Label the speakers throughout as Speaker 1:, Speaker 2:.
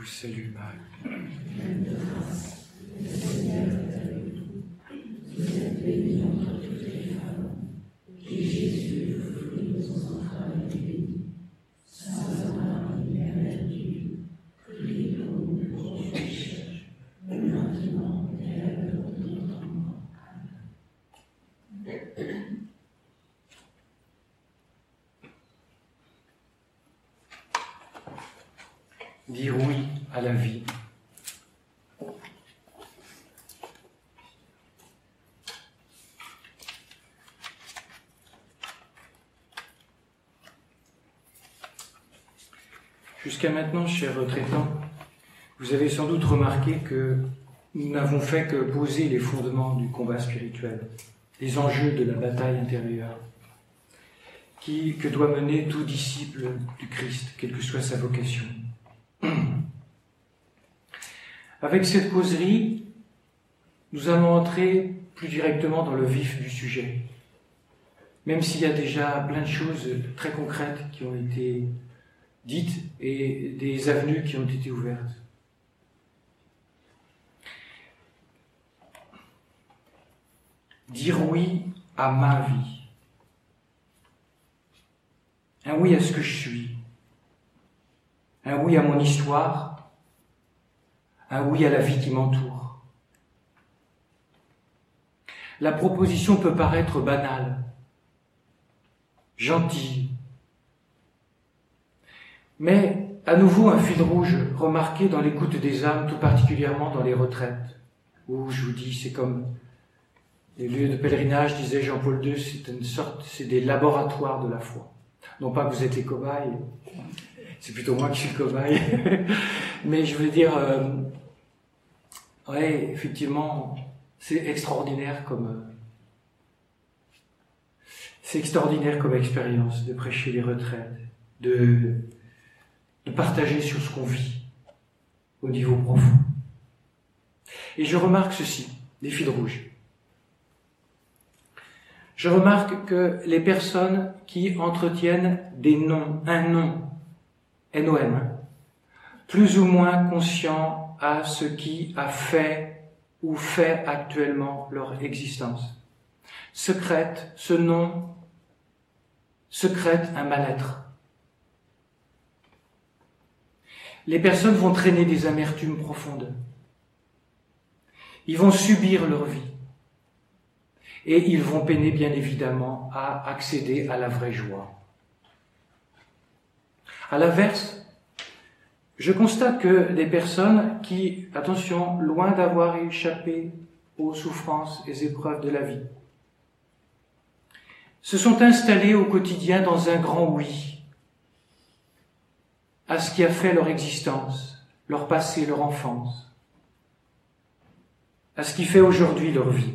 Speaker 1: salue Marie.
Speaker 2: Pleine de grâce, le Seigneur est avec vous. Vous êtes bénie entre toutes les femmes, et Jésus, le fruit de vos entrailles, est béni. Sainte Marie, Mère de Dieu, priez pour nous pauvres pécheurs, maintenant et à l'heure de notre mort. Amen.
Speaker 1: Dire oui à la vie. Jusqu'à maintenant, chers retraitants, vous avez sans doute remarqué que nous n'avons fait que poser les fondements du combat spirituel, les enjeux de la bataille intérieure, que doit mener tout disciple du Christ, quelle que soit sa vocation. Avec cette causerie, nous allons entrer plus directement dans le vif du sujet, même s'il y a déjà plein de choses très concrètes qui ont été dites et des avenues qui ont été ouvertes. Dire oui à ma vie. Un oui à ce que je suis. Un oui à mon histoire. Un oui à la vie qui m'entoure. La proposition peut paraître banale, gentille, mais à nouveau un fil rouge remarqué dans l'écoute des âmes, tout particulièrement dans les retraites, où je vous dis, c'est comme les lieux de pèlerinage, disait Jean-Paul II, c'est des laboratoires de la foi. Non pas que vous êtes les cobayes, c'est plutôt moi qui suis le cobaye, mais je veux dire, ouais, effectivement, c'est extraordinaire comme expérience de prêcher les retraites, de partager sur ce qu'on vit au niveau profond. Et je remarque ceci, des fils rouges. Je remarque que les personnes qui entretiennent des noms, un nom, N-O-M, plus ou moins conscients à ce qui a fait ou fait actuellement leur existence, secrètent ce nom, secrètent un mal-être. Les personnes vont traîner des amertumes profondes. Ils vont subir leur vie. Et ils vont peiner, bien évidemment, à accéder à la vraie joie. À l'inverse, je constate que des personnes qui, attention, loin d'avoir échappé aux souffrances et épreuves de la vie, se sont installées au quotidien dans un grand oui à ce qui a fait leur existence, leur passé, leur enfance, à ce qui fait aujourd'hui leur vie.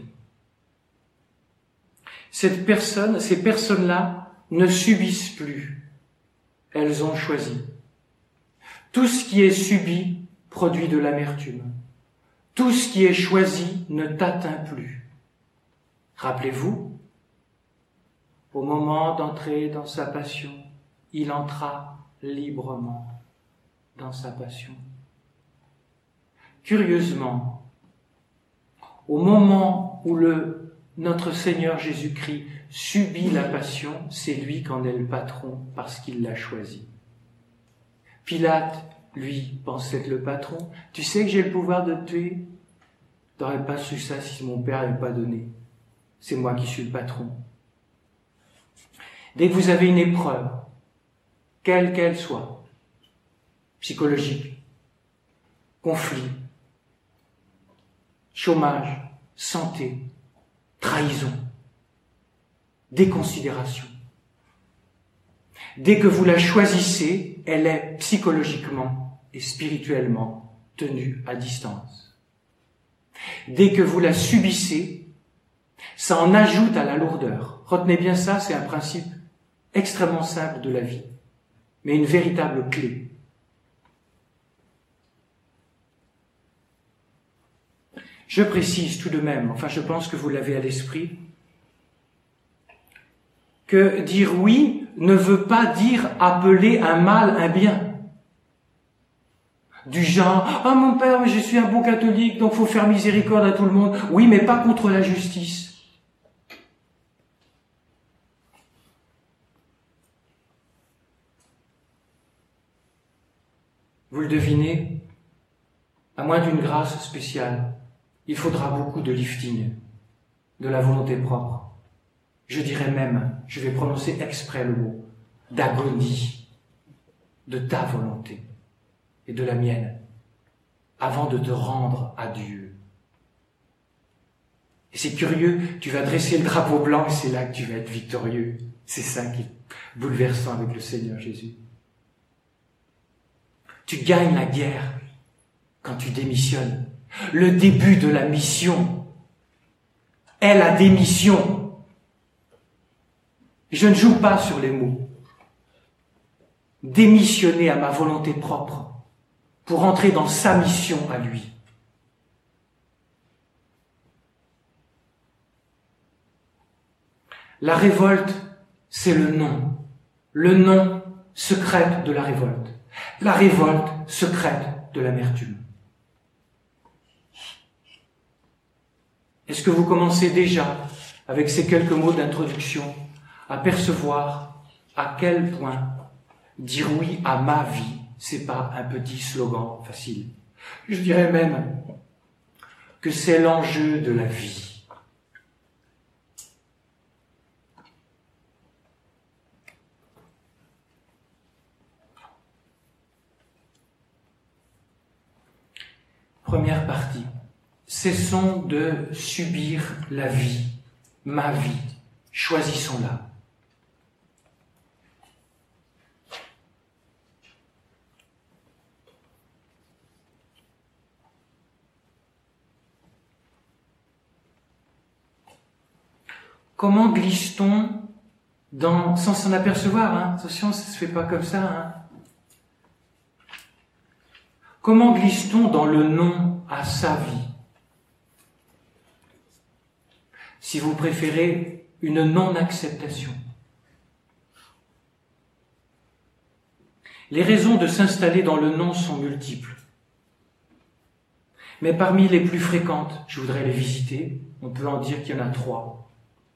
Speaker 1: Ces personnes-là ne subissent plus, elles ont choisi. Tout ce qui est subi produit de l'amertume. Tout ce qui est choisi ne t'atteint plus. Rappelez-vous, au moment d'entrer dans sa passion, il entra librement dans sa passion. Curieusement, au moment où notre Seigneur Jésus-Christ subit la passion, c'est lui qui en est le patron parce qu'il l'a choisi. Pilate, lui, pense être le patron. Tu sais que j'ai le pouvoir de te tuer? T'aurais pas su ça si mon père n'avait pas donné. C'est moi qui suis le patron. Dès que vous avez une épreuve, quelle qu'elle soit, psychologique, conflit, chômage, santé, trahison, déconsidération. Dès que vous la choisissez, elle est psychologiquement et spirituellement tenue à distance. Dès que vous la subissez, ça en ajoute à la lourdeur. Retenez bien ça, c'est un principe extrêmement simple de la vie, mais une véritable clé. Je précise tout de même, enfin je pense que vous l'avez à l'esprit, que dire oui ne veut pas dire appeler un mal un bien. Du genre, « Ah, mon père, je suis un bon catholique, donc faut faire miséricorde à tout le monde. » Oui, mais pas contre la justice. Vous le devinez, à moins d'une grâce spéciale, il faudra beaucoup de lifting, de la volonté propre. Je dirais même, je vais prononcer exprès le mot, d'agonie, de ta volonté et de la mienne, avant de te rendre à Dieu. Et c'est curieux, tu vas dresser le drapeau blanc et c'est là que tu vas être victorieux. C'est ça qui est bouleversant avec le Seigneur Jésus. Tu gagnes la guerre quand tu démissionnes. Le début de la mission est la démission. Je ne joue pas sur les mots. Démissionner à ma volonté propre pour entrer dans sa mission à lui. La révolte, c'est le nom secrète de la révolte. La révolte secrète de l'amertume. Est-ce que vous commencez déjà, avec ces quelques mots d'introduction, à percevoir à quel point dire oui à ma vie, c'est pas un petit slogan facile. Je dirais même que c'est l'enjeu de la vie. Première partie. Cessons de subir la vie, ma vie. Choisissons-la. Comment glisse-t-on sans s'en apercevoir, hein? Attention, ça se fait pas comme ça, hein? Comment glisse-t-on dans le non à sa vie? Si vous préférez, une non-acceptation. Les raisons de s'installer dans le non sont multiples. Mais parmi les plus fréquentes, je voudrais les visiter, on peut en dire qu'il y en a 3.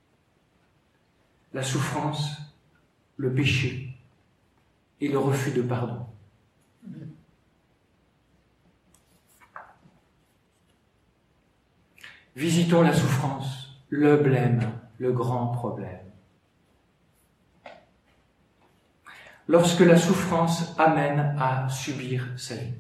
Speaker 1: La souffrance, le péché et le refus de pardon. Visitons la souffrance, le blême, le grand problème. Lorsque la souffrance amène à subir sa vie.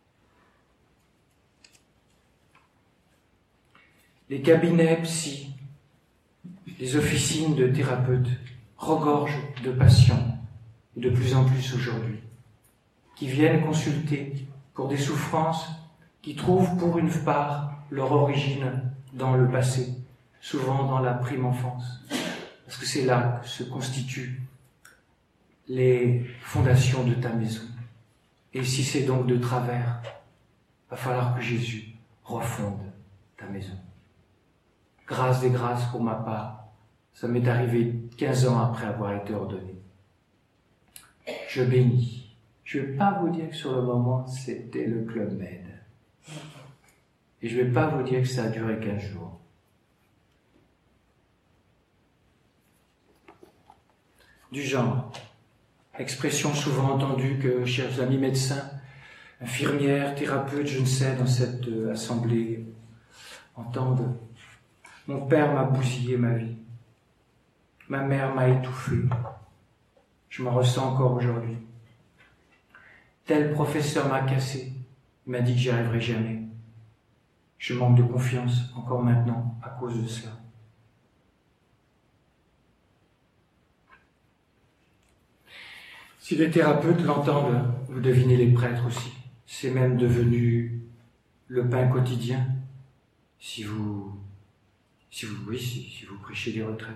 Speaker 1: Les cabinets psy, les officines de thérapeutes regorgent de patients, de plus en plus aujourd'hui, qui viennent consulter pour des souffrances qui trouvent pour une part leur origine dans le passé, souvent dans la prime enfance, parce que c'est là que se constituent les fondations de ta maison. Et si c'est donc de travers, va falloir que Jésus refonde ta maison. Grâce des grâces pour ma part, ça m'est arrivé 15 ans après avoir été ordonné. Je bénis. Je ne vais pas vous dire que sur le moment, c'était le Club Med. Et je ne vais pas vous dire que ça a duré 15 jours. Du genre, expression souvent entendue que, chers amis médecins, infirmières, thérapeutes, je ne sais, dans cette assemblée, entendent. Mon père m'a bousillé ma vie. Ma mère m'a étouffé. Je m'en ressens encore aujourd'hui. Tel professeur m'a cassé. Il m'a dit que j'y arriverai jamais. Je manque de confiance encore maintenant à cause de cela. Si les thérapeutes l'entendent, vous devinez les prêtres aussi. C'est même devenu le pain quotidien si vous prêchez des retraites.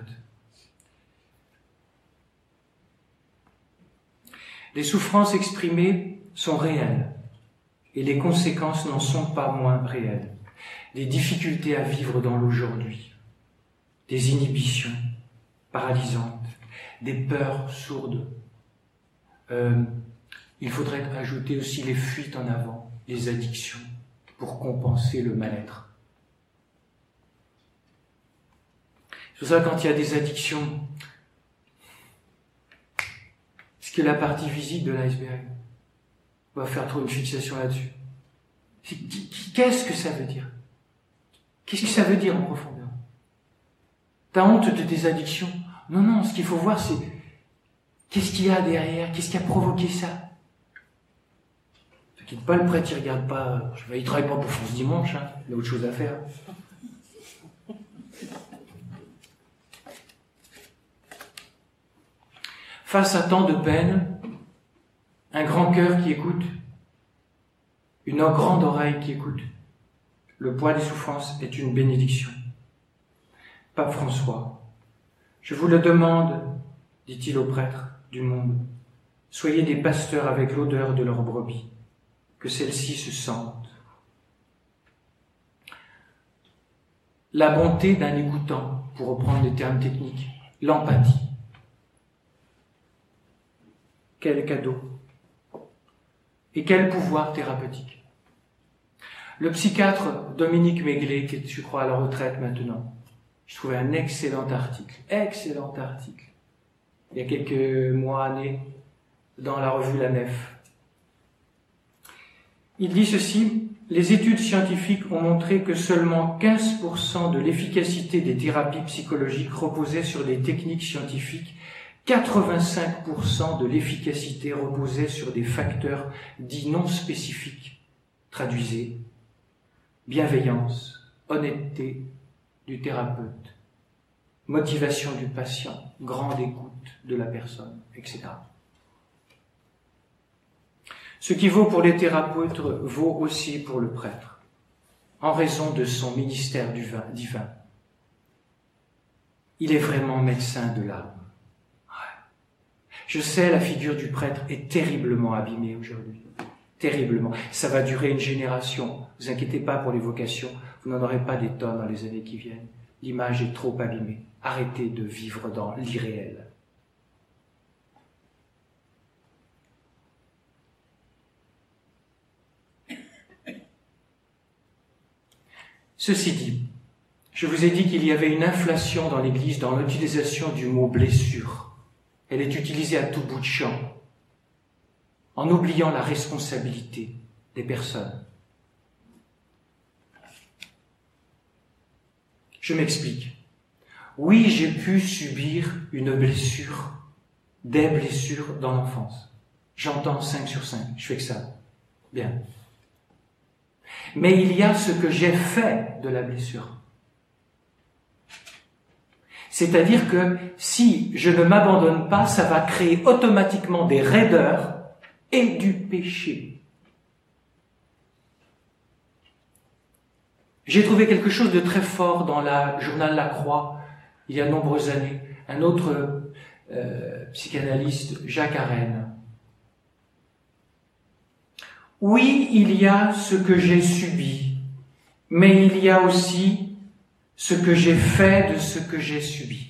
Speaker 1: Les souffrances exprimées sont réelles et les conséquences n'en sont pas moins réelles. Des difficultés à vivre dans l'aujourd'hui, des inhibitions paralysantes, des peurs sourdes. Il faudrait ajouter aussi les fuites en avant, les addictions pour compenser le mal-être. C'est pour ça que quand il y a des addictions, ce qui est la partie visible de l'iceberg, on va faire trop une fixation là-dessus. Qu'est-ce que ça veut dire? Qu'est-ce que ça veut dire en profondeur? T'as honte de tes addictions? Non, non, ce qu'il faut voir, c'est qu'est-ce qu'il y a derrière, qu'est-ce qui a provoqué ça? Ne t'inquiète pas, le prêtre, il regarde pas, il travaille pas pour France Dimanche, hein, il a autre chose à faire. Face à tant de peine, un grand cœur qui écoute, une grande oreille qui écoute. Le poids des souffrances est une bénédiction. Pape François, je vous le demande, dit-il aux prêtres du monde, soyez des pasteurs avec l'odeur de leurs brebis, que celles-ci se sentent. La bonté d'un écoutant, pour reprendre les termes techniques, l'empathie. Quel cadeau et quel pouvoir thérapeutique. Le psychiatre Dominique Méglet, qui est, je crois, à la retraite maintenant, je trouvais un excellent article, il y a quelques mois, années, dans la revue La Nef. Il dit ceci: les études scientifiques ont montré que seulement 15% de l'efficacité des thérapies psychologiques reposait sur des techniques scientifiques, 85% de l'efficacité reposait sur des facteurs dits non spécifiques. Traduisez, bienveillance, honnêteté du thérapeute, motivation du patient, grande écoute de la personne, etc. Ce qui vaut pour les thérapeutes vaut aussi pour le prêtre, en raison de son ministère divin. Il est vraiment médecin de l'âme. Je sais, la figure du prêtre est terriblement abîmée aujourd'hui. Terriblement. Ça va durer une génération. Ne vous inquiétez pas pour les vocations. Vous n'en aurez pas des tonnes dans les années qui viennent. L'image est trop abîmée. Arrêtez de vivre dans l'irréel. Ceci dit, je vous ai dit qu'il y avait une inflation dans l'Église dans l'utilisation du mot blessure. Elle est utilisée à tout bout de champ, en oubliant la responsabilité des personnes. Je m'explique. Oui, j'ai pu subir une blessure, des blessures dans l'enfance. J'entends 5 sur 5, je fais que ça. Bien. Mais il y a ce que j'ai fait de la blessure. C'est-à-dire que si je ne m'abandonne pas, ça va créer automatiquement des raideurs et du péché. J'ai trouvé quelque chose de très fort dans le journal La Croix, il y a de nombreuses années. Un autre psychanalyste, Jacques Arène. Oui, il y a ce que j'ai subi, mais il y a aussi ce que j'ai fait de ce que j'ai subi.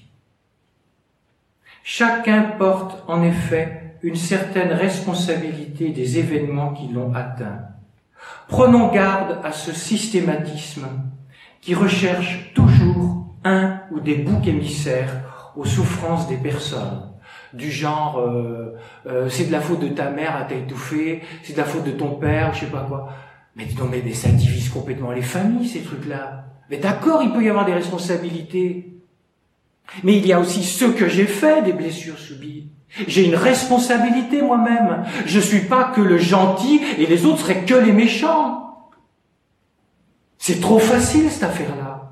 Speaker 1: Chacun porte en effet une certaine responsabilité des événements qui l'ont atteint. Prenons garde à ce systématisme qui recherche toujours un ou des boucs émissaires aux souffrances des personnes. Du genre, c'est de la faute de ta mère, elle t'a étouffé, c'est de la faute de ton père, je sais pas quoi. Mais dis donc, mais ça divise complètement les familles, ces trucs-là. Mais d'accord, il peut y avoir des responsabilités. Mais il y a aussi ce que j'ai fait des blessures subies. J'ai une responsabilité moi-même. Je suis pas que le gentil et les autres seraient que les méchants. C'est trop facile cette affaire-là.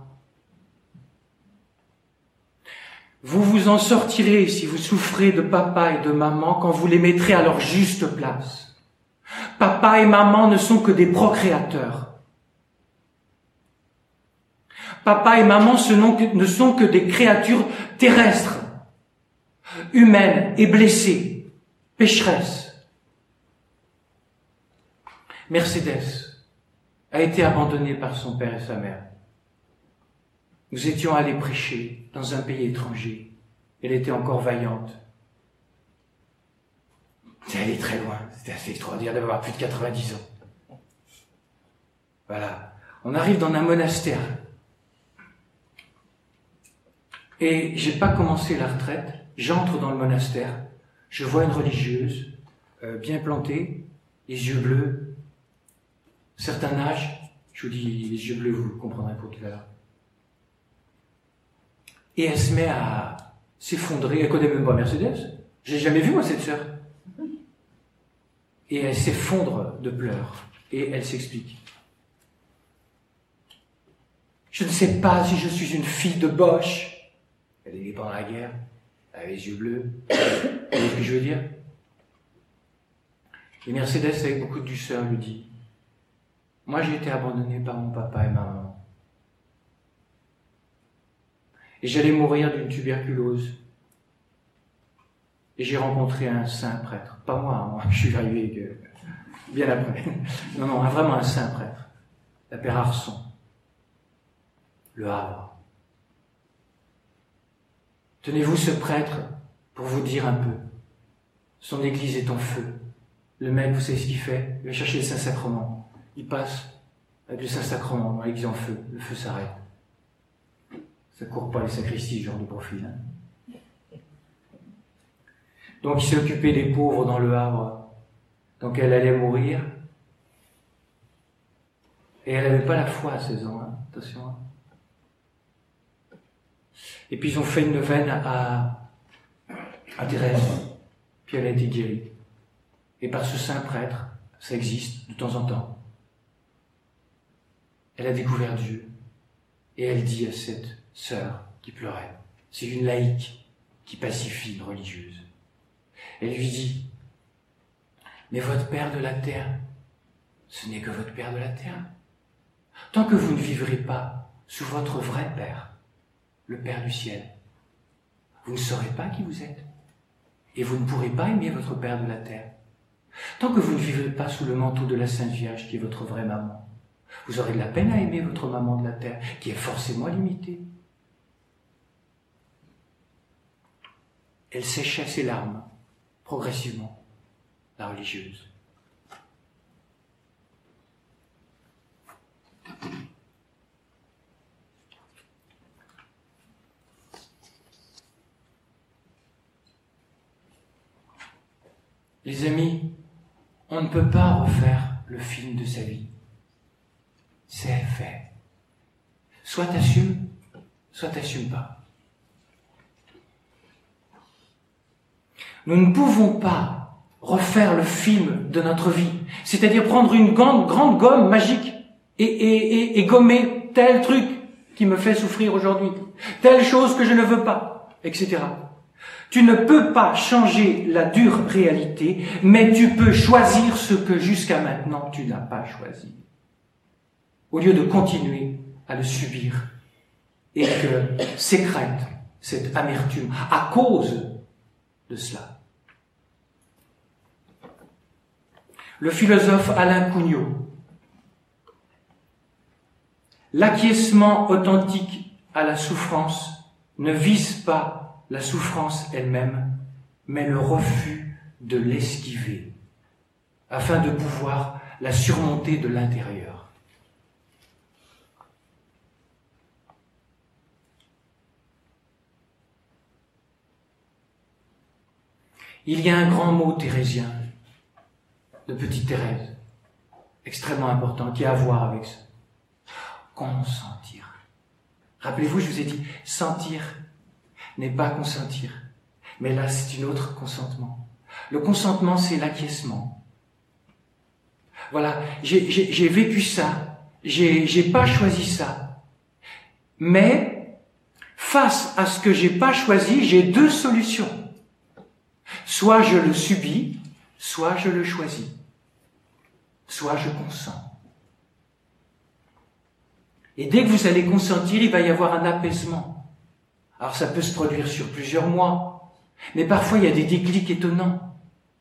Speaker 1: Vous vous en sortirez si vous souffrez de papa et de maman quand vous les mettrez à leur juste place. Papa et maman ne sont que des procréateurs. Papa et maman ne sont que des créatures terrestres, humaines et blessées, pécheresses. Mercedes a été abandonnée par son père et sa mère. Nous étions allés prêcher dans un pays étranger. Elle était encore vaillante. C'est allé très loin. C'était assez extraordinaire d'avoir plus de 90 ans. Voilà. On arrive dans un monastère. Et j'ai pas commencé la retraite. J'entre dans le monastère. Je vois une religieuse, bien plantée, les yeux bleus, certain âge. Je vous dis, les yeux bleus, vous le comprendrez pour tout à l'heure. Et elle se met à s'effondrer. Elle connaît même pas Mercedes. J'ai jamais vu, moi, cette sœur. Et elle s'effondre de pleurs. Et elle s'explique. Je ne sais pas si je suis une fille de Bosch. Elle est née pendant la guerre. Elle a les yeux bleus. Vous voyez ce que je veux dire? Et Mercedes, avec beaucoup de douceur, lui dit, moi, j'ai été abandonnée par mon papa et ma maman. Et j'allais mourir d'une tuberculose. Et j'ai rencontré un saint prêtre. Pas moi, je suis arrivé bien après. Non, vraiment un saint prêtre. La Père Arson. Le Havre. Tenez-vous ce prêtre pour vous dire un peu. Son église est en feu. Le mec, vous savez ce qu'il fait? Il va chercher le Saint-Sacrement. Il passe avec le Saint-Sacrement dans l'église en feu. Le feu s'arrête. Ça court pas les sacristies, ce genre de profil. Hein. Donc il s'est occupé des pauvres dans le Havre. Donc elle allait mourir. Et elle n'avait pas la foi à 16 ans. Hein. Attention. Hein. Et puis ils ont fait une neuvaine à Thérèse. Puis elle a été guérie. Et par ce saint prêtre, ça existe de temps en temps. Elle a découvert Dieu. Et elle dit à cette sœur qui pleurait, c'est une laïque qui pacifie une religieuse. Elle lui dit, mais votre Père de la terre, ce n'est que votre Père de la terre. Tant que vous ne vivrez pas sous votre vrai Père, le Père du ciel, vous ne saurez pas qui vous êtes. Et vous ne pourrez pas aimer votre Père de la terre. Tant que vous ne vivrez pas sous le manteau de la Sainte Vierge, qui est votre vraie maman, vous aurez de la peine à aimer votre maman de la terre, qui est forcément limitée. Elle séchait ses larmes, progressivement, la religieuse. Les amis, on ne peut pas refaire le film de sa vie. C'est fait. Soit t'assumes, soit t'assumes pas. Nous ne pouvons pas refaire le film de notre vie, c'est-à-dire prendre une grande gomme magique et gommer tel truc qui me fait souffrir aujourd'hui, telle chose que je ne veux pas, etc. Tu ne peux pas changer la dure réalité, mais tu peux choisir ce que jusqu'à maintenant tu n'as pas choisi. Au lieu de continuer à le subir et que sécrète cette amertume à cause de cela. Le philosophe Alain Cugnot, l'acquiescement authentique à la souffrance ne vise pas la souffrance elle-même, mais le refus de l'esquiver, afin de pouvoir la surmonter de l'intérieur. Il y a un grand mot thérésien, de petite Thérèse, extrêmement important, qui a à voir avec ça. Consentir. Rappelez-vous, je vous ai dit, sentir n'est pas consentir. Mais là, c'est une autre consentement. Le consentement, c'est l'acquiescement. Voilà, j'ai vécu ça. J'ai pas choisi ça. Mais, face à ce que j'ai pas choisi, j'ai deux solutions. Soit je le subis, soit je le choisis. Soit je consens. Et dès que vous allez consentir, il va y avoir un apaisement. Alors ça peut se produire sur plusieurs mois, mais parfois il y a des déclics étonnants.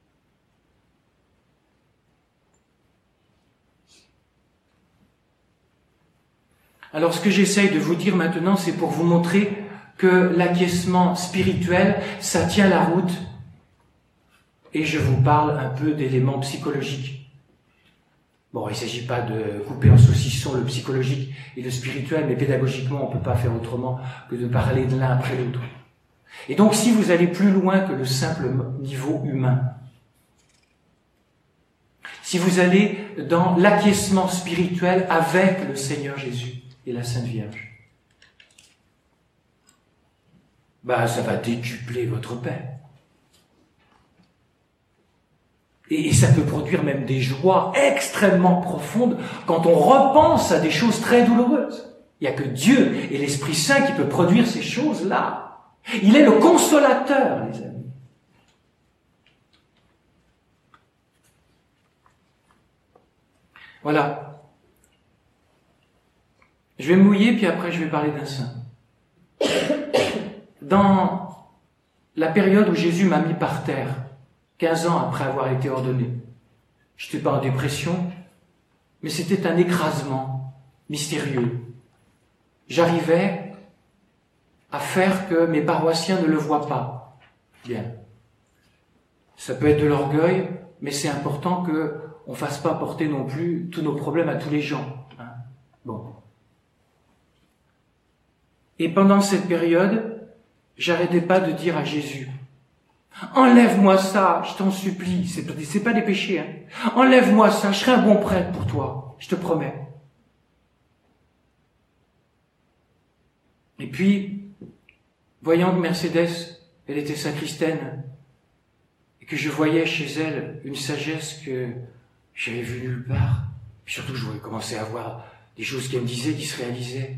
Speaker 1: Alors ce que j'essaye de vous dire maintenant, c'est pour vous montrer que l'acquiescement spirituel, ça tient la route. Et je vous parle un peu d'éléments psychologiques. Bon, il ne s'agit pas de couper en saucisson le psychologique et le spirituel, mais pédagogiquement, on ne peut pas faire autrement que de parler de l'un après l'autre. Et donc, si vous allez plus loin que le simple niveau humain, si vous allez dans l'acquiescement spirituel avec le Seigneur Jésus et la Sainte Vierge, ça va décupler votre paix. Et ça peut produire même des joies extrêmement profondes quand on repense à des choses très douloureuses. Il n'y a que Dieu et l'Esprit Saint qui peut produire ces choses-là. Il est le consolateur, les amis. Voilà. Je vais me mouiller, puis après je vais parler d'un saint. Dans la période où Jésus m'a mis par terre, 15 ans après avoir été ordonné, je n'étais pas en dépression, mais c'était un écrasement mystérieux. J'arrivais à faire que mes paroissiens ne le voient pas. Bien. Ça peut être de l'orgueil, mais c'est important que on fasse pas porter non plus tous nos problèmes à tous les gens. Hein. Bon. Et pendant cette période, j'arrêtais pas de dire à Jésus, enlève-moi ça, je t'en supplie, c'est pas des péchés, hein. Enlève-moi ça, je serai un bon prêtre pour toi, je te promets. Et puis, voyant que Mercedes, elle était sacristaine, et que je voyais chez elle une sagesse que j'avais vue nulle part, puis surtout je voulais commencer à voir des choses qu'elle me disait qui se réalisaient.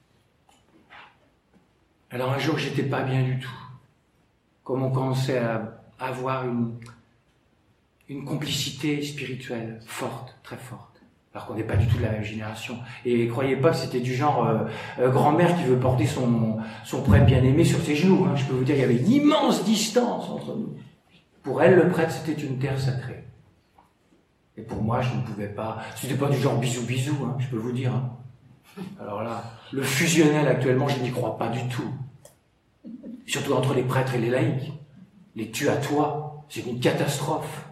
Speaker 1: Alors un jour, j'étais pas bien du tout. Comme on commençait à avoir une complicité spirituelle forte, très forte. Alors qu'on n'est pas du tout de la même génération. Et croyez pas que c'était du genre grand-mère qui veut porter son prêtre bien-aimé sur ses genoux. Hein. Je peux vous dire, il y avait une immense distance entre nous. Pour elle, le prêtre, c'était une terre sacrée. Et pour moi, je ne pouvais pas... C'était pas du genre bisou-bisou, hein, je peux vous dire. Hein. Alors là, le fusionnel actuellement, je n'y crois pas du tout. Surtout entre les prêtres et les laïcs. Les tue à toi, c'est une catastrophe.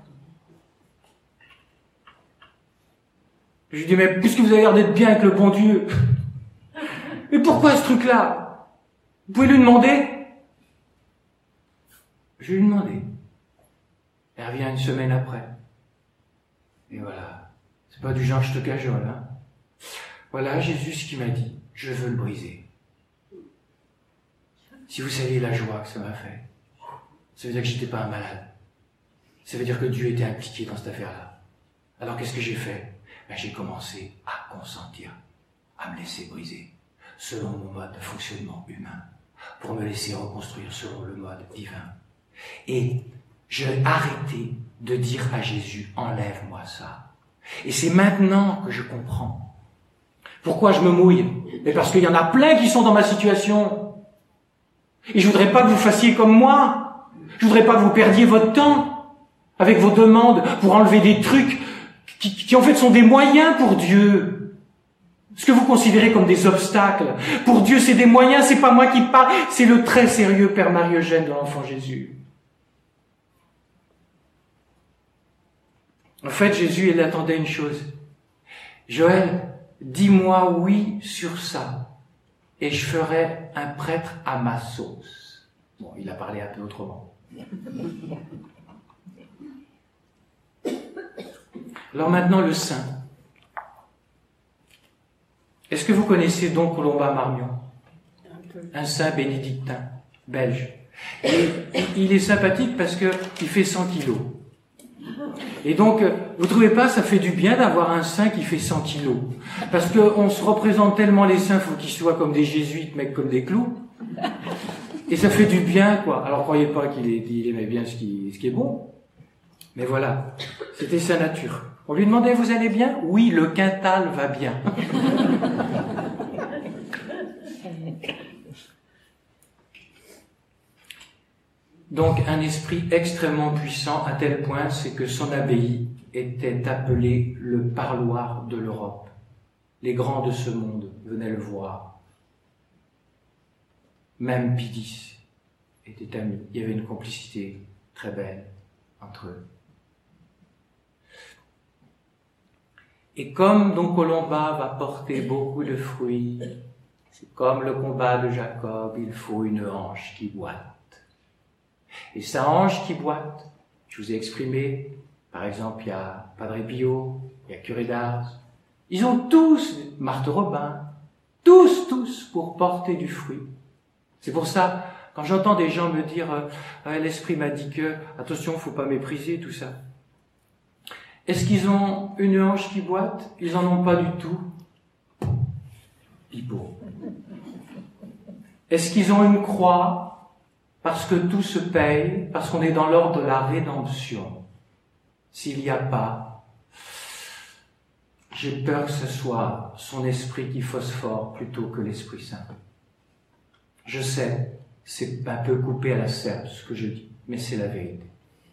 Speaker 1: Je lui dis, mais puisque vous avez l'air d'être bien avec le bon Dieu, mais pourquoi ce truc-là? Vous pouvez lui demander? Je lui ai demandé. Elle revient une semaine après. Et voilà. C'est pas du genre je te cajole, hein. Voilà Jésus ce qu'il m'a dit. Je veux le briser. Si vous saviez la joie que ça m'a fait, ça veut dire que j'étais pas un malade. Ça veut dire que Dieu était impliqué dans cette affaire-là. Alors qu'est-ce que j'ai fait? J'ai commencé à consentir, à me laisser briser, selon mon mode de fonctionnement humain, pour me laisser reconstruire selon le mode divin. Et j'ai arrêté de dire à Jésus, enlève-moi ça. Et c'est maintenant que je comprends. Pourquoi je me mouille? Mais parce qu'il y en a plein qui sont dans ma situation. Et je voudrais pas que vous fassiez comme moi. Je voudrais pas que vous perdiez votre temps avec vos demandes pour enlever des trucs qui en fait sont des moyens pour Dieu. Ce que vous considérez comme des obstacles. Pour Dieu, c'est des moyens, c'est pas moi qui parle, c'est le très sérieux Père Marie-Eugène de l'Enfant Jésus. En fait, Jésus, il attendait une chose. Joël, dis-moi oui sur ça, et je ferai un prêtre à ma sauce. Bon, il a parlé un peu autrement. Alors maintenant, le saint. Est-ce que vous connaissez Don Colomba Marmion? Un saint bénédictin, belge. Et il est sympathique parce que il fait 100 kilos. Et donc, vous trouvez pas, ça fait du bien d'avoir un saint qui fait 100 kilos? Parce que on se représente tellement les saints, faut qu'ils soient comme des jésuites, mais comme des clous. Et ça fait du bien, quoi. Alors, croyez pas qu'il aimait bien ce qui est bon. Mais voilà. C'était sa nature. On lui demandait, vous allez bien? Oui, le quintal va bien. Donc un esprit extrêmement puissant à tel point, c'est que son abbaye était appelée le parloir de l'Europe. Les grands de ce monde venaient le voir. Même Pie X était ami. Il y avait une complicité très belle entre eux. Et comme Don Colomba va porter beaucoup de fruits, c'est comme le combat de Jacob, il faut une hanche qui boite. Et sa hanche qui boite, je vous ai exprimé, par exemple, il y a Padre Pio, il y a Curé d'Ars, ils ont tous, Marthe Robin, tous pour porter du fruit. C'est pour ça, quand j'entends des gens me dire l'esprit m'a dit que, attention, faut pas mépriser tout ça. Est-ce qu'ils ont une hanche qui boite? Ils en ont pas du tout. Pipeau. Est-ce qu'ils ont une croix? Parce que tout se paye, parce qu'on est dans l'ordre de la rédemption. S'il n'y a pas, j'ai peur que ce soit son esprit qui phosphore plutôt que l'Esprit Saint. Je sais, c'est un peu coupé à la serpe ce que je dis, mais c'est la vérité.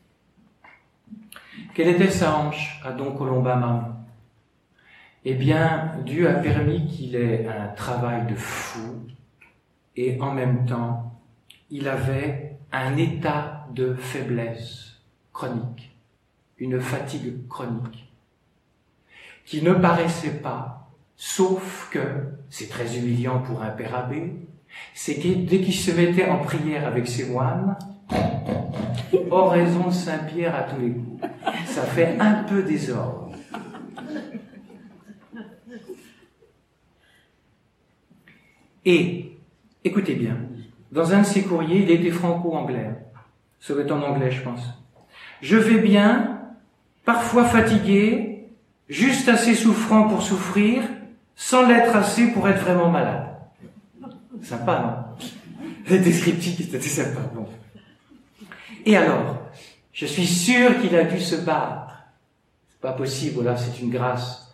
Speaker 1: Quelle était sa hanche à Don Colomba Marmont? Eh bien, Dieu a permis qu'il ait un travail de fou et en même temps, il avait un état de faiblesse chronique, une fatigue chronique, qui ne paraissait pas, sauf que, c'est très humiliant pour un père abbé, c'est que dès qu'il se mettait en prière avec ses moines, oraison de Saint-Pierre à tous les coups. Ça fait un peu désordre. Et, écoutez bien, dans un de ses courriers, il était franco-anglais. Ça va être en anglais, je pense. Je vais bien, parfois fatigué, juste assez souffrant pour souffrir, sans l'être assez pour être vraiment malade. Sympa, non? Le descriptif était sympa, bon. Et alors, je suis sûr qu'il a dû se battre. C'est pas possible, là, c'est une grâce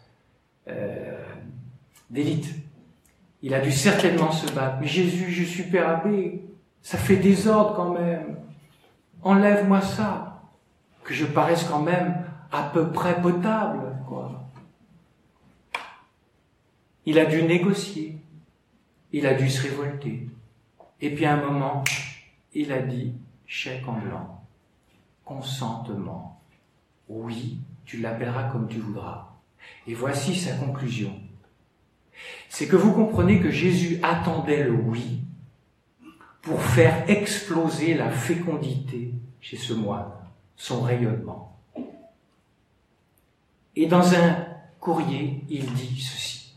Speaker 1: d'élite. Il a dû certainement se battre. Mais Jésus, je suis père abbé, ça fait désordre quand même. Enlève-moi ça, que je paraisse quand même à peu près potable, quoi. Il a dû négocier, il a dû se révolter. Et puis à un moment, il a dit, chèque en blanc, consentement. Oui, tu l'appelleras comme tu voudras. Et voici sa conclusion. C'est que vous comprenez que Jésus attendait le oui pour faire exploser la fécondité chez ce moine, son rayonnement. Et dans un courrier, il dit ceci.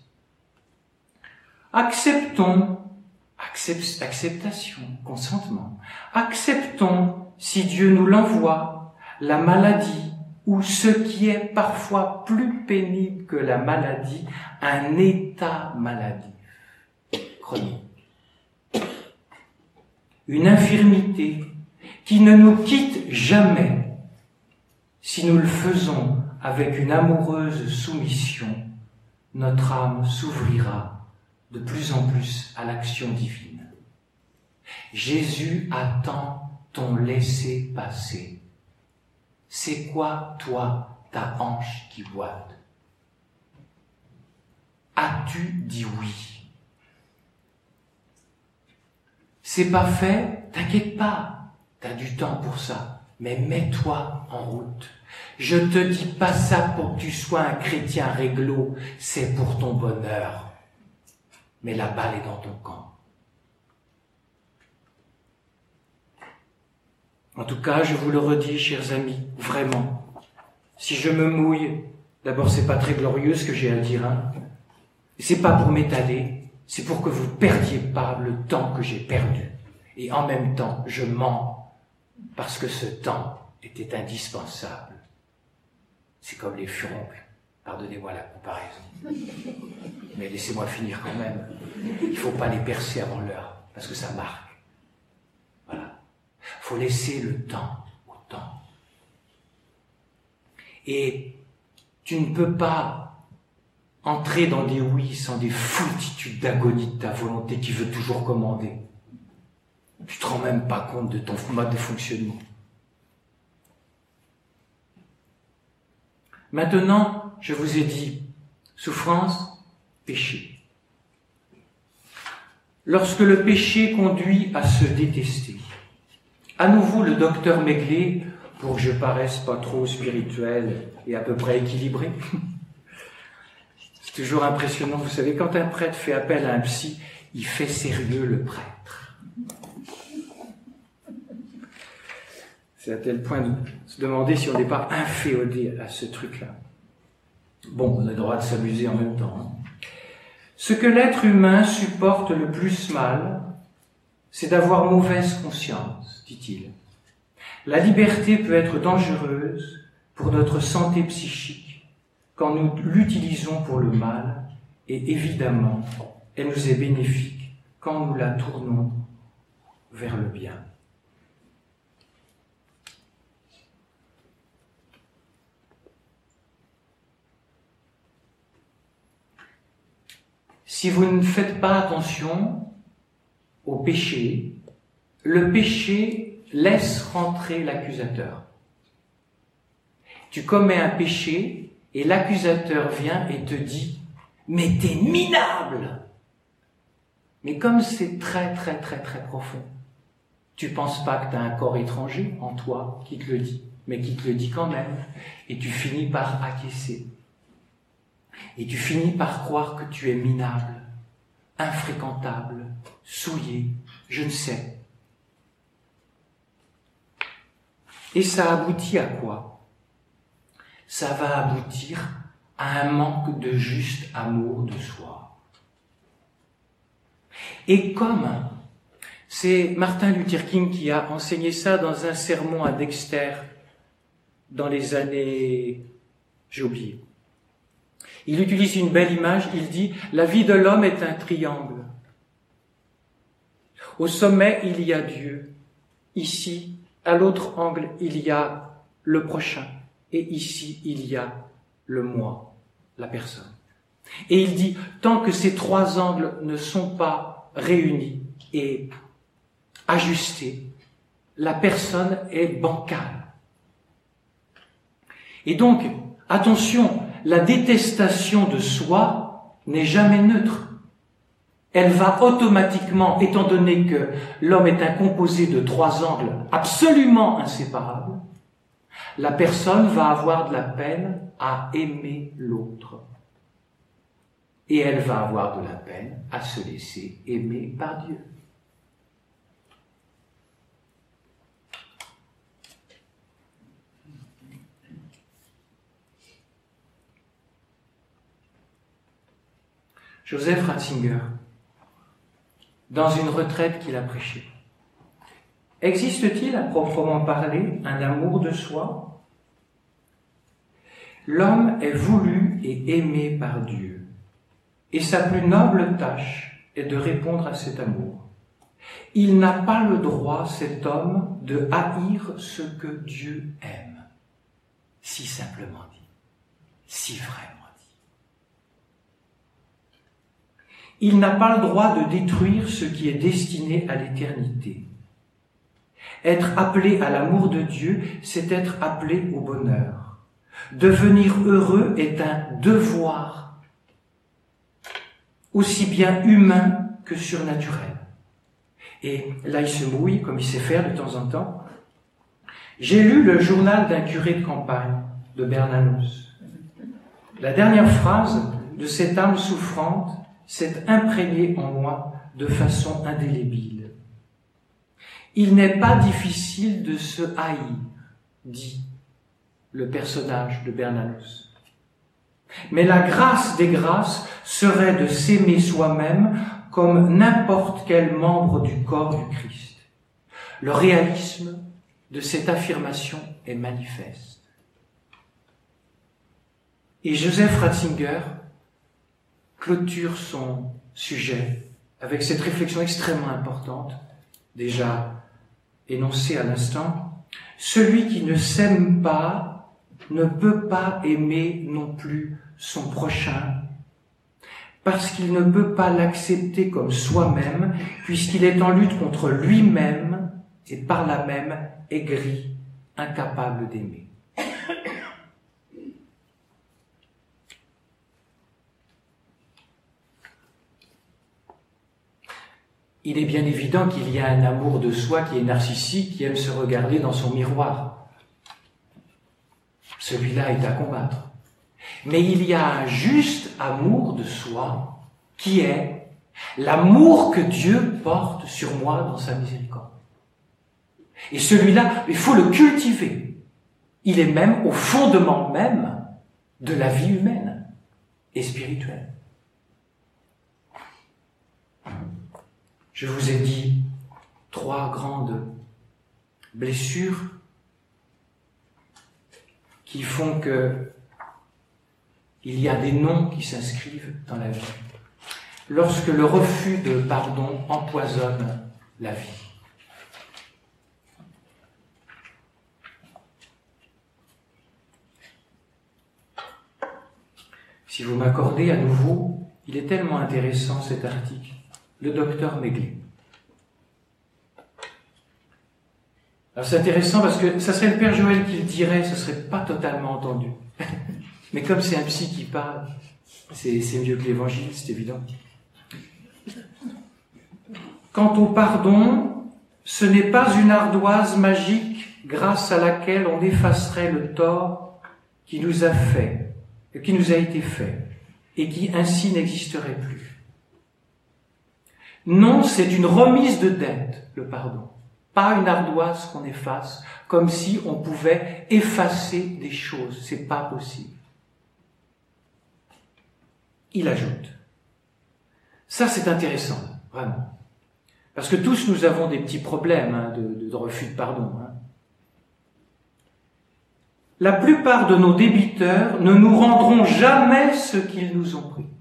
Speaker 1: Acceptation, consentement. Acceptons, si Dieu nous l'envoie, la maladie ou ce qui est parfois plus pénible que la maladie, un état maladif chronique. Une infirmité qui ne nous quitte jamais si nous le faisons avec une amoureuse soumission, notre âme s'ouvrira de plus en plus à l'action divine. Jésus attend ton laissez-passer. C'est quoi, toi, ta hanche qui boite? As-tu dit oui? C'est pas fait, t'inquiète pas, t'as du temps pour ça, mais mets-toi en route. Je te dis pas ça pour que tu sois un chrétien réglo, c'est pour ton bonheur. Mais la balle est dans ton camp. En tout cas, je vous le redis, chers amis, vraiment, si je me mouille, d'abord c'est pas très glorieux ce que j'ai à dire, hein. C'est pas pour m'étaler, c'est pour que vous perdiez pas le temps que j'ai perdu. Et en même temps, je mens, parce que ce temps était indispensable. C'est comme les furoncles, pardonnez-moi la comparaison. Mais laissez-moi finir quand même. Il faut pas les percer avant l'heure, parce que ça marque. Voilà. Faut laisser le temps au temps. Et tu ne peux pas entrer dans des oui sans des foultitudes d'agonie de ta volonté qui veut toujours commander. Tu te rends même pas compte de ton mode de fonctionnement. Maintenant, je vous ai dit, souffrance, péché. Lorsque le péché conduit à se détester, à nouveau le docteur Méglet, pour que je paraisse pas trop spirituel et à peu près équilibré, C'est toujours impressionnant, vous savez, quand un prêtre fait appel à un psy, il fait sérieux le prêtre. C'est à tel point de se demander si on n'est pas inféodé à ce truc-là. Bon, on a le droit de s'amuser en même temps. Hein. Ce que l'être humain supporte le plus mal, c'est d'avoir mauvaise conscience, dit-il. La liberté peut être dangereuse pour notre santé psychique quand nous l'utilisons pour le mal, et évidemment, elle nous est bénéfique quand nous la tournons vers le bien. Si vous ne faites pas attention au péché, le péché laisse rentrer l'accusateur. Tu commets un péché et l'accusateur vient et te dit « Mais t'es minable !» Mais comme c'est très très très très profond, tu penses pas que tu as un corps étranger en toi qui te le dit, mais qui te le dit quand même, et tu finis par acquiescer. Et tu finis par croire que tu es minable, infréquentable, souillé, je ne sais. Et ça aboutit à quoi? Ça va aboutir à un manque de juste amour de soi. Et comme c'est Martin Luther King qui a enseigné ça dans un sermon à Dexter dans les années... j'ai oublié. Il utilise une belle image, il dit « La vie de l'homme est un triangle. Au sommet, il y a Dieu. Ici, à l'autre angle, il y a le prochain. Et ici, il y a le moi, la personne. » Et il dit « Tant que ces trois angles ne sont pas réunis et ajustés, la personne est bancale. » Et donc, attention, la détestation de soi n'est jamais neutre. Elle va automatiquement, étant donné que l'homme est un composé de trois angles absolument inséparables, la personne va avoir de la peine à aimer l'autre. Et elle va avoir de la peine à se laisser aimer par Dieu. Joseph Ratzinger, dans une retraite qu'il a prêchée, existe-t-il à proprement parler un amour de soi? L'homme est voulu et aimé par Dieu, et sa plus noble tâche est de répondre à cet amour. Il n'a pas le droit, cet homme, de haïr ce que Dieu aime, si simplement dit, si vraiment. Il n'a pas le droit de détruire ce qui est destiné à l'éternité. Être appelé à l'amour de Dieu, c'est être appelé au bonheur. Devenir heureux est un devoir, aussi bien humain que surnaturel. Et là, il se mouille, comme il sait faire de temps en temps. J'ai lu le journal d'un curé de campagne, de Bernanos. La dernière phrase de cette âme souffrante s'est imprégné en moi de façon indélébile. Il n'est pas difficile de se haïr, dit le personnage de Bernanos. Mais la grâce des grâces serait de s'aimer soi-même comme n'importe quel membre du corps du Christ. Le réalisme de cette affirmation est manifeste. Et Joseph Ratzinger clôture son sujet avec cette réflexion extrêmement importante, déjà énoncée à l'instant. Celui qui ne s'aime pas ne peut pas aimer non plus son prochain, parce qu'il ne peut pas l'accepter comme soi-même, puisqu'il est en lutte contre lui-même et par là même aigri, incapable d'aimer. Il est bien évident qu'il y a un amour de soi qui est narcissique, qui aime se regarder dans son miroir. Celui-là est à combattre. Mais il y a un juste amour de soi qui est l'amour que Dieu porte sur moi dans sa miséricorde. Et celui-là, il faut le cultiver. Il est même au fondement même de la vie humaine et spirituelle. Je vous ai dit 3 grandes blessures qui font que il y a des noms qui s'inscrivent dans la vie. Lorsque le refus de pardon empoisonne la vie. Si vous m'accordez à nouveau, il est tellement intéressant cet article, le docteur Méglet. Alors c'est intéressant parce que ça serait le Père Joël qui le dirait, ce serait pas totalement entendu. Mais comme c'est un psy qui parle, c'est mieux que l'évangile, c'est évident. Quant au pardon, ce n'est pas une ardoise magique grâce à laquelle on effacerait le tort qui nous a fait, qui nous a été fait, et qui ainsi n'existerait plus. Non, c'est une remise de dette, le pardon. Pas une ardoise qu'on efface, comme si on pouvait effacer des choses. C'est pas possible. Il ajoute. Ça, c'est intéressant, vraiment. Parce que tous nous avons des petits problèmes de refus de pardon. La plupart de nos débiteurs ne nous rendront jamais ce qu'ils nous ont pris.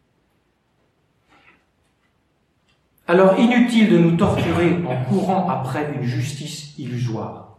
Speaker 1: Alors inutile de nous torturer en courant après une justice illusoire.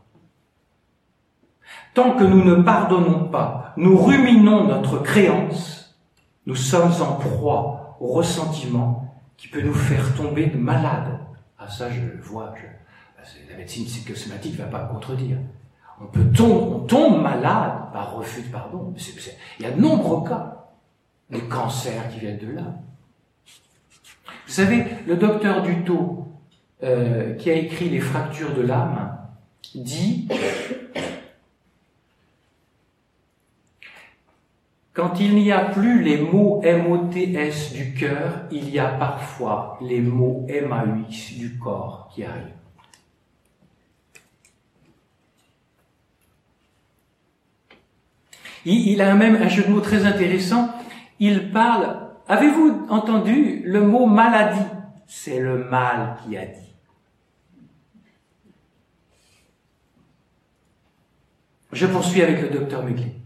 Speaker 1: Tant que nous ne pardonnons pas, nous ruminons notre créance, nous sommes en proie au ressentiment qui peut nous faire tomber de malades. Ah ça je le vois, la médecine psychosomatique ne va pas me contredire. On tombe malade par refus de pardon. Il y a de nombreux cas, des cancers qui viennent de là. Vous savez, le docteur Dutot, qui a écrit Les fractures de l'âme, dit quand il n'y a plus les mots MOTS du cœur, il y a parfois les mots MAUX du corps qui arrivent. Il a même un jeu de mots très intéressant. Il parle... Avez-vous entendu le mot maladie? C'est le mal qui a dit. Je poursuis avec le docteur Méglet.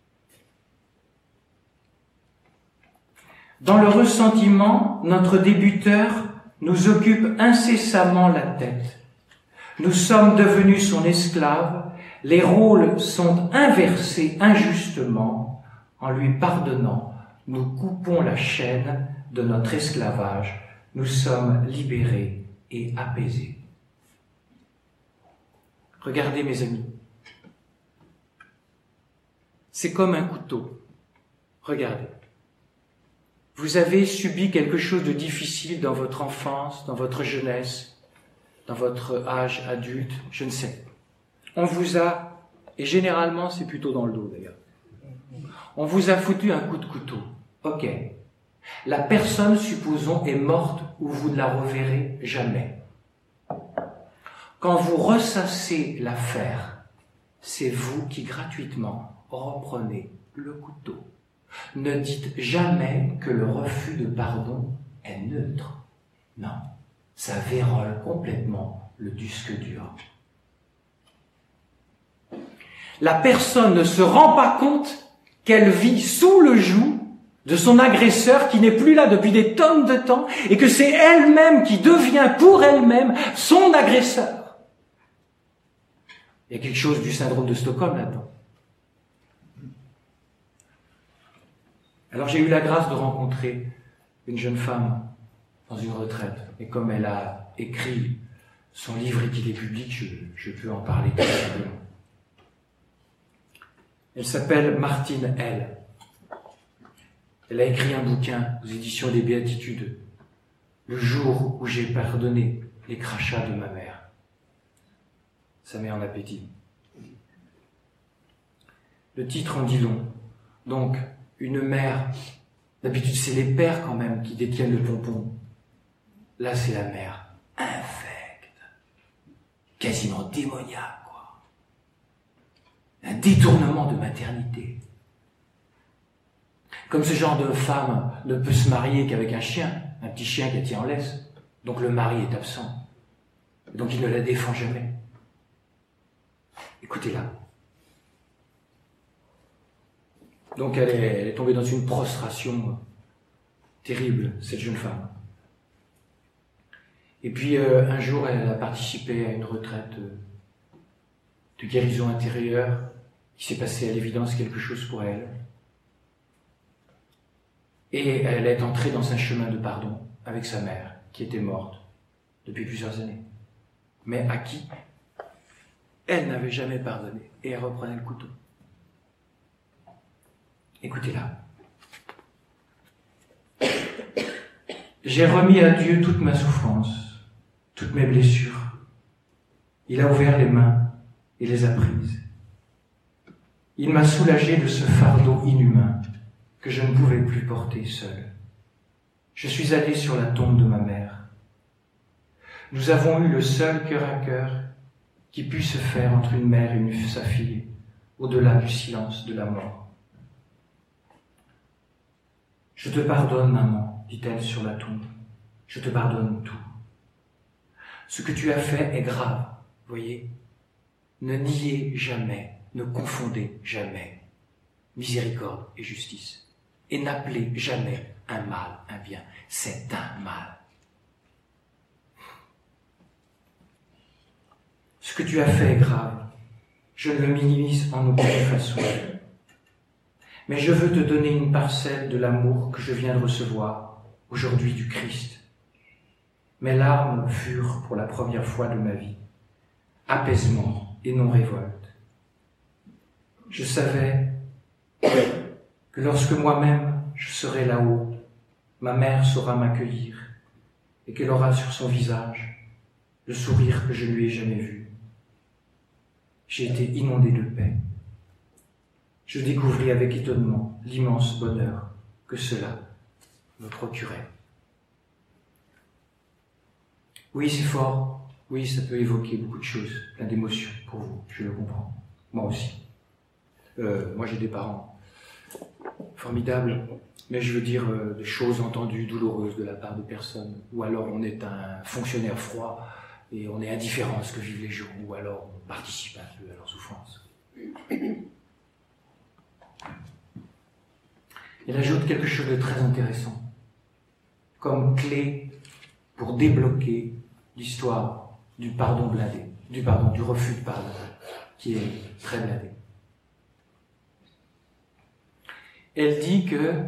Speaker 1: Dans le ressentiment, notre débuteur nous occupe incessamment la tête. Nous sommes devenus son esclave, les rôles sont inversés injustement. En lui pardonnant, nous coupons la chaîne de notre esclavage, nous sommes libérés et apaisés. Regardez mes amis, c'est comme un couteau. Regardez. Vous avez subi quelque chose de difficile dans votre enfance, dans votre jeunesse, dans votre âge adulte, je ne sais. On vous a, et généralement c'est plutôt dans le dos d'ailleurs, on vous a foutu un coup de couteau. Ok. La personne, supposons, est morte ou vous ne la reverrez jamais. Quand vous ressassez l'affaire, c'est vous qui gratuitement reprenez le couteau. Ne dites jamais que le refus de pardon est neutre. Non, ça vérole complètement le disque dur. La personne ne se rend pas compte qu'elle vit sous le joug de son agresseur qui n'est plus là depuis des tonnes de temps et que c'est elle-même qui devient pour elle-même son agresseur. Il y a quelque chose du syndrome de Stockholm là-dedans. Alors j'ai eu la grâce de rencontrer une jeune femme dans une retraite. Et comme elle a écrit son livre et qu'il est public, je peux en parler très simplement. Elle s'appelle Martine L. Elle a écrit un bouquin aux éditions des Béatitudes, le jour où j'ai pardonné les crachats de ma mère. Ça met en appétit. Le titre en dit long. Donc, une mère. D'habitude, c'est les pères quand même qui détiennent le pompon. Là, c'est la mère. Infecte. Quasiment démoniaque, quoi. Un détournement de maternité. Comme ce genre de femme ne peut se marier qu'avec un chien, un petit chien qui tient en laisse. Donc le mari est absent. Donc il ne la défend jamais. Écoutez-la. Donc elle est tombée dans une prostration terrible, cette jeune femme. Et puis un jour, elle a participé à une retraite de guérison intérieure. Il s'est passé à l'évidence quelque chose pour elle. Et elle est entrée dans un chemin de pardon avec sa mère, qui était morte depuis plusieurs années. Mais à qui elle n'avait jamais pardonné. Et elle reprenait le couteau. Écoutez-la. J'ai remis à Dieu toute ma souffrance, toutes mes blessures. Il a ouvert les mains et les a prises. Il m'a soulagé de ce fardeau inhumain que je ne pouvais plus porter seul. Je suis allé sur la tombe de ma mère. Nous avons eu le seul cœur à cœur qui puisse se faire entre une mère et sa fille, au-delà du silence de la mort. Je te pardonne, maman, dit-elle sur la tombe. Je te pardonne tout. Ce que tu as fait est grave, voyez. Ne niez jamais, ne confondez jamais miséricorde et justice. Et n'appelez jamais un mal un bien. C'est un mal. Ce que tu as fait est grave. Je ne le minimise en aucune façon. Mais je veux te donner une parcelle de l'amour que je viens de recevoir aujourd'hui du Christ. Mes larmes furent pour la première fois de ma vie apaisement et non révolte. Je savais que lorsque moi-même je serai là-haut, ma mère saura m'accueillir et qu'elle aura sur son visage le sourire que je ne lui ai jamais vu. J'ai été inondé de paix. Je découvris avec étonnement l'immense bonheur que cela me procurait. Oui, c'est fort. Oui, ça peut évoquer beaucoup de choses, plein d'émotions pour vous, je le comprends. Moi aussi. Moi, j'ai des parents formidables, mais je veux dire des choses entendues, douloureuses de la part de personnes, ou alors on est un fonctionnaire froid et on est indifférent à ce que vivent les gens, ou alors on participe un peu à leur souffrance. Il ajoute quelque chose de très intéressant, comme clé pour débloquer l'histoire du pardon blindé, du refus de pardon, qui est très blindé. Elle dit que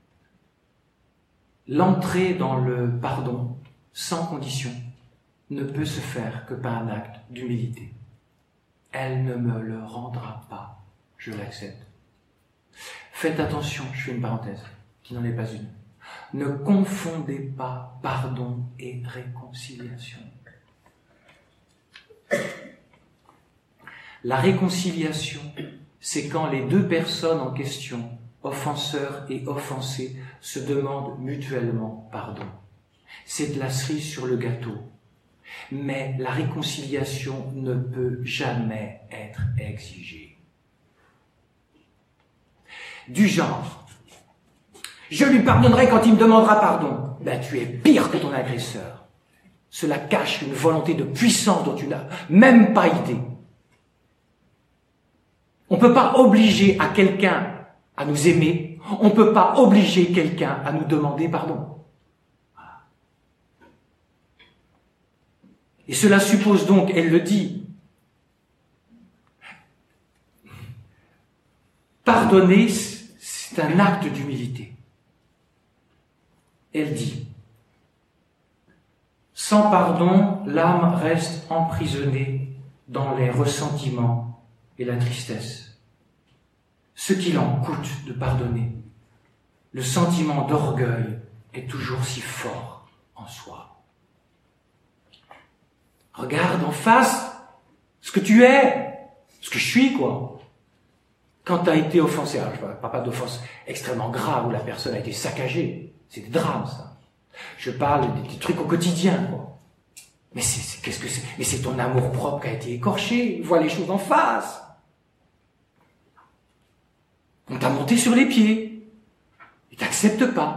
Speaker 1: l'entrée dans le pardon sans condition ne peut se faire que par un acte d'humilité. Elle ne me le rendra pas, je l'accepte. Faites attention, je fais une parenthèse, qui n'en est pas une. Ne confondez pas pardon et réconciliation. La réconciliation, c'est quand les deux personnes en question, offenseurs et offensés, se demandent mutuellement pardon. C'est de la cerise sur le gâteau. Mais la réconciliation ne peut jamais être exigée. Du genre, je lui pardonnerai quand il me demandera pardon. Ben, tu es pire que ton agresseur. Cela cache une volonté de puissance dont tu n'as même pas idée. On ne peut pas obliger à quelqu'un à nous aimer. On ne peut pas obliger quelqu'un à nous demander pardon. Et cela suppose donc, elle le dit, pardonner, c'est un acte d'humilité. Elle dit, sans pardon, l'âme reste emprisonnée dans les ressentiments et la tristesse. Ce qu'il en coûte de pardonner, le sentiment d'orgueil est toujours si fort en soi. Regarde en face ce que tu es, ce que je suis, quoi. Quand tu as été offensé, alors je ne parle pas d'offense extrêmement grave où la personne a été saccagée, c'est des drames ça. Je parle des trucs au quotidien, quoi. Mais qu'est-ce que c'est? Mais c'est ton amour-propre qui a été écorché, vois les choses en face. On t'a monté sur les pieds, et t'acceptes pas.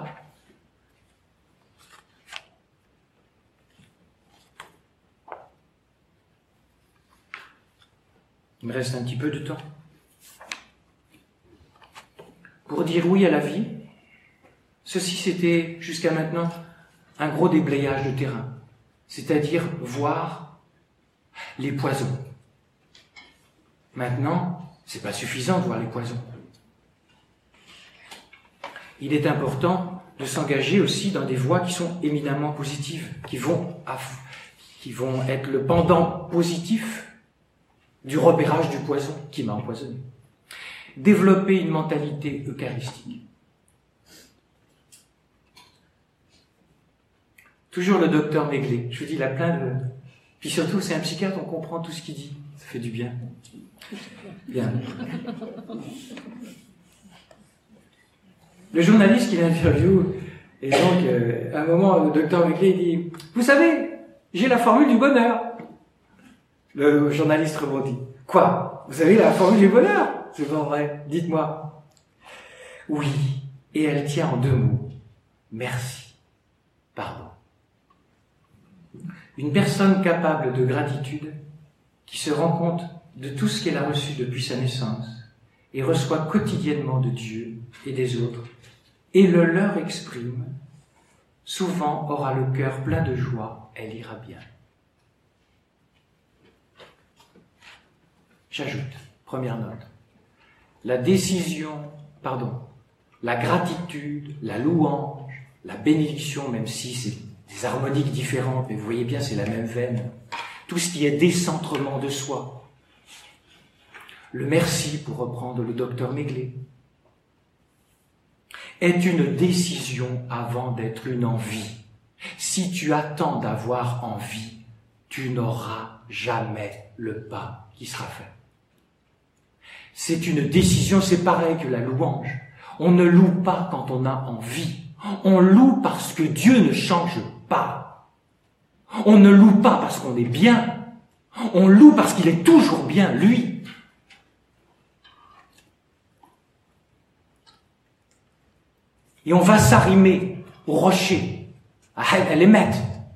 Speaker 1: Il me reste un petit peu de temps. Pour dire oui à la vie, ceci c'était jusqu'à maintenant un gros déblayage de terrain, c'est-à-dire voir les poisons. Maintenant, c'est pas suffisant de voir les poisons. Il est important de s'engager aussi dans des voies qui sont éminemment positives, qui vont être le pendant positif du repérage du poison qui m'a empoisonné. Développer une mentalité eucharistique. Toujours le docteur Méglet. Je vous dis, il a plein de... Puis surtout, c'est un psychiatre, on comprend tout ce qu'il dit. Ça fait du bien. Bien. Le journaliste qui l'interviewe, et donc, à un moment, le docteur Méglet dit « Vous savez, j'ai la formule du bonheur ». Le journaliste rebondit. « Quoi? Vous avez la formule du bonheur ?» C'est pas vrai. Dites-moi. Oui. Et elle tient en 2 mots. Merci. Pardon. Une personne capable de gratitude, qui se rend compte de tout ce qu'elle a reçu depuis sa naissance, et reçoit quotidiennement de Dieu et des autres, et le leur exprime, souvent aura le cœur plein de joie, elle ira bien. J'ajoute, première note. La gratitude, la louange, la bénédiction, même si c'est des harmoniques différentes, mais vous voyez bien, c'est la même veine. Tout ce qui est décentrement de soi. Le merci, pour reprendre le docteur Méglet, est une décision avant d'être une envie. Si tu attends d'avoir envie, tu n'auras jamais le pas qui sera fait. C'est une décision, c'est pareil que la louange. On ne loue pas quand on a envie. On loue parce que Dieu ne change pas. On ne loue pas parce qu'on est bien. On loue parce qu'il est toujours bien, lui. Et on va s'arrimer au rocher, à Elémet.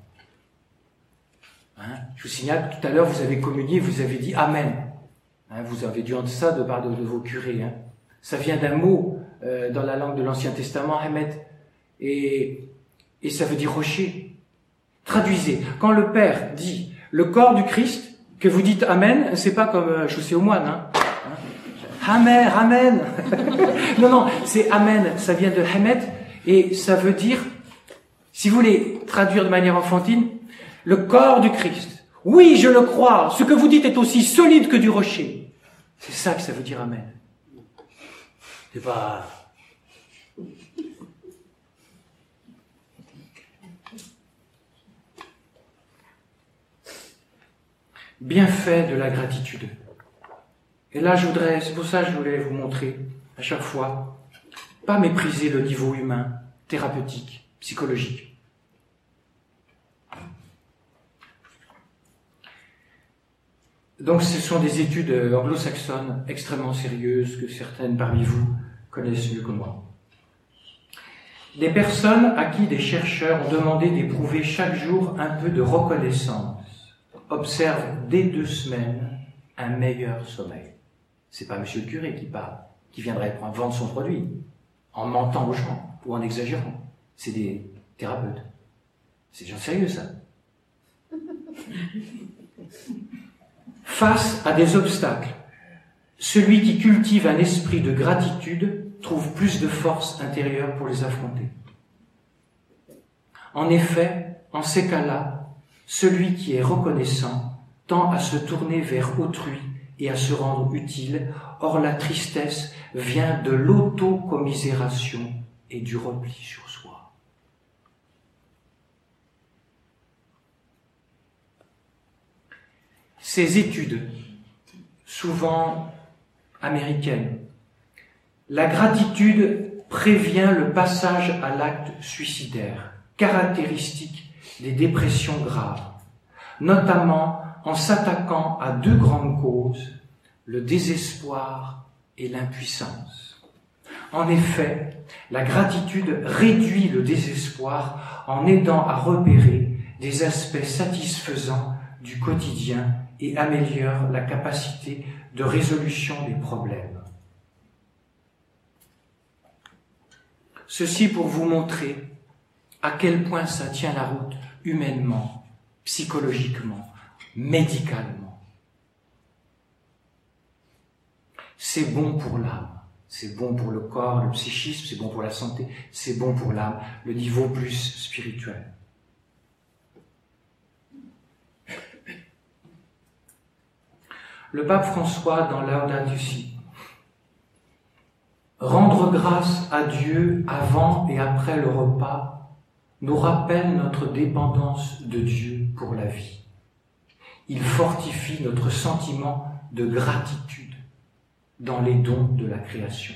Speaker 1: Je vous signale que tout à l'heure, vous avez communié, vous avez dit Amen. Vous avez dû entendre ça de part de vos curés. Ça vient d'un mot dans la langue de l'Ancien Testament, Emet, et ça veut dire rocher. Traduisez. Quand le Père dit le corps du Christ, que vous dites Amen, c'est pas comme chaussée aux moines. Amen, Amen. Non, c'est Amen. Ça vient de Hemet et ça veut dire, si vous voulez traduire de manière enfantine, le corps du Christ. Oui, je le crois. Ce que vous dites est aussi solide que du rocher. C'est ça que ça veut dire Amen. C'est pas... Bienfait de la gratitude. Et là, c'est pour ça que je voulais vous montrer, à chaque fois, pas mépriser le niveau humain, thérapeutique, psychologique. Donc ce sont des études anglo-saxonnes extrêmement sérieuses que certaines parmi vous connaissent mieux que moi. Des personnes à qui des chercheurs ont demandé d'éprouver chaque jour un peu de reconnaissance observent dès 2 semaines un meilleur sommeil. C'est pas monsieur le curé qui parle, qui viendrait vendre son produit en mentant aux gens ou en exagérant. C'est des thérapeutes. C'est des gens sérieux, ça. Face à des obstacles, celui qui cultive un esprit de gratitude trouve plus de force intérieure pour les affronter. En effet, en ces cas-là, celui qui est reconnaissant tend à se tourner vers autrui et à se rendre utile. Or, la tristesse vient de l'autocommisération et du repli sur soi. Ces études, souvent américaines, La gratitude prévient le passage à l'acte suicidaire, caractéristique des dépressions graves, notamment en s'attaquant à deux grandes causes, le désespoir et l'impuissance. En effet, la gratitude réduit le désespoir en aidant à repérer des aspects satisfaisants du quotidien et améliore la capacité de résolution des problèmes. Ceci pour vous montrer à quel point ça tient la route humainement, psychologiquement, médicalement. C'est bon pour l'âme, c'est bon pour le corps, le psychisme, c'est bon pour la santé, c'est bon pour l'âme, le niveau plus spirituel. Le pape François, dans Laudato Si, rendre grâce à Dieu avant et après le repas nous rappelle notre dépendance de Dieu pour la vie. Il fortifie notre sentiment de gratitude dans les dons de la création.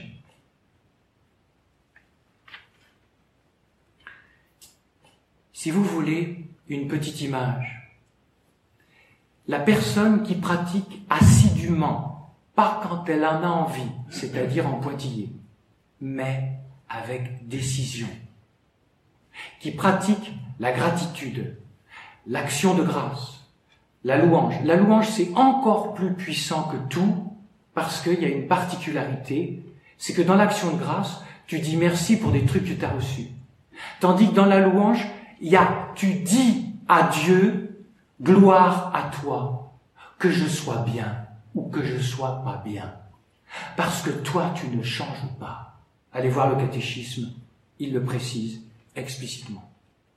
Speaker 1: Si vous voulez une petite image, la personne qui pratique assidûment, pas quand elle en a envie, c'est-à-dire en pointillé, mais avec décision, qui pratique la gratitude, l'action de grâce, la louange. La louange, c'est encore plus puissant que tout, parce qu'il y a une particularité, c'est que dans l'action de grâce, tu dis merci pour des trucs que tu as reçus. Tandis que dans la louange, tu dis à Dieu, gloire à toi, que je sois bien ou que je sois pas bien. Parce que toi, tu ne changes pas. Allez voir le catéchisme, il le précise explicitement.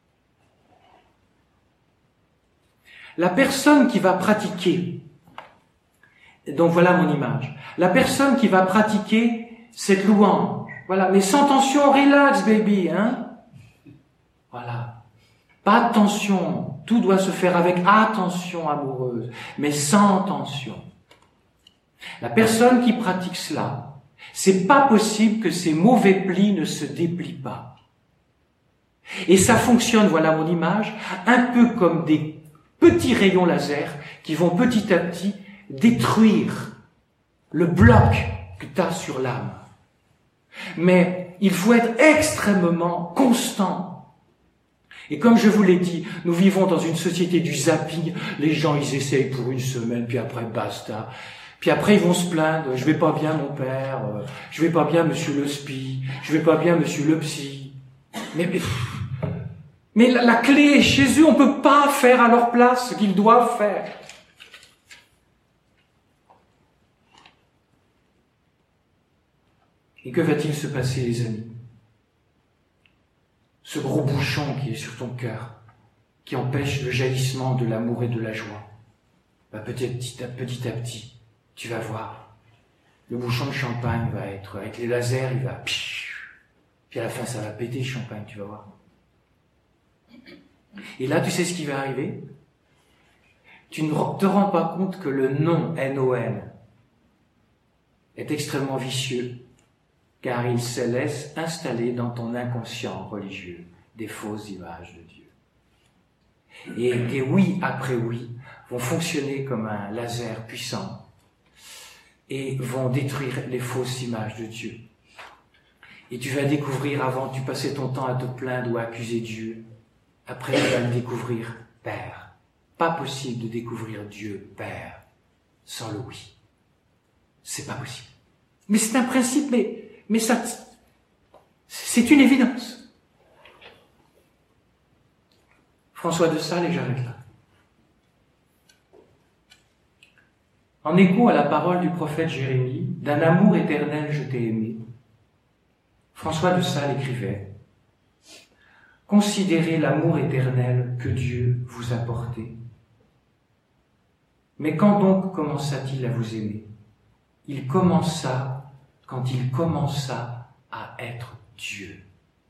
Speaker 1: La personne qui va pratiquer, donc voilà mon image, la personne qui va pratiquer cette louange, voilà, mais sans tension, relax baby, hein, voilà. Pas de tension, tout doit se faire avec attention amoureuse, mais sans tension. La personne qui pratique cela, c'est pas possible que ces mauvais plis ne se déplient pas. Et ça fonctionne, voilà mon image, un peu comme des petits rayons laser qui vont petit à petit détruire le bloc que tu as sur l'âme. Mais il faut être extrêmement constant. Et comme je vous l'ai dit, nous vivons dans une société du zapping. Les gens, ils essayent pour une semaine, puis après, basta. Puis après, ils vont se plaindre. Je vais pas bien, mon père. Je vais pas bien, monsieur le spi. Je vais pas bien, monsieur le psy. Mais la clé est chez eux. On peut pas faire à leur place ce qu'ils doivent faire. Et que va-t-il se passer, les amis? Ce gros bouchon qui est sur ton cœur, qui empêche le jaillissement de l'amour et de la joie, peut-être petit à petit, tu vas voir, le bouchon de champagne va être, avec les lasers, il va, puis à la fin ça va péter le champagne, tu vas voir. Et là, tu sais ce qui va arriver? Tu ne te rends pas compte que le nom, N-O-N, est extrêmement vicieux, car il se laisse installer dans ton inconscient religieux des fausses images de Dieu. Et des oui après oui vont fonctionner comme un laser puissant et vont détruire les fausses images de Dieu. Et tu vas découvrir, avant tu passais ton temps à te plaindre ou à accuser Dieu, après tu vas le découvrir Père. Pas possible de découvrir Dieu Père sans le oui. C'est pas possible. Mais c'est un principe, mais ça, c'est une évidence. François de Sales, et j'arrête là. En écho à la parole du prophète Jérémie, d'un amour éternel je t'ai aimé, François de Sales écrivait: considérez l'amour éternel que Dieu vous a porté. Mais quand donc commença-t-il à vous aimer? Il commença quand il commença à être Dieu.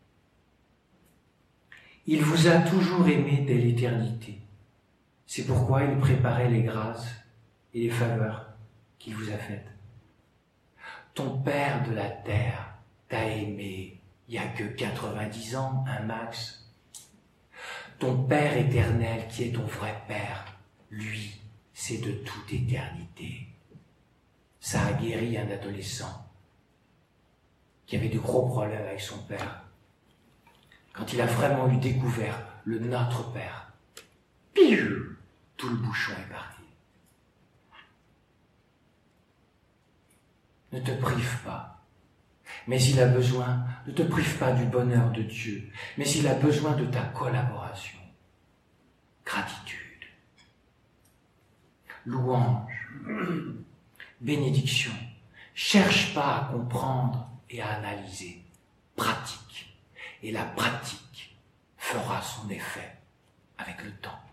Speaker 1: Il vous a toujours aimé dès l'éternité. C'est pourquoi il préparait les grâces et les faveurs qu'il vous a faites. Ton Père de la terre t'a aimé il n'y a que 90 ans, un max. Ton Père éternel qui est ton vrai Père, lui, c'est de toute éternité. Ça a guéri un adolescent qui avait de gros problèmes avec son père. Quand il a vraiment eu découvert le Notre Père, piou, tout le bouchon est parti. Ne te prive pas, mais il a besoin, ne te prive pas du bonheur de Dieu, mais il a besoin de ta collaboration. Gratitude, louange, bénédiction. Cherche pas à comprendre et à analyser. Pratique. Et la pratique fera son effet avec le temps.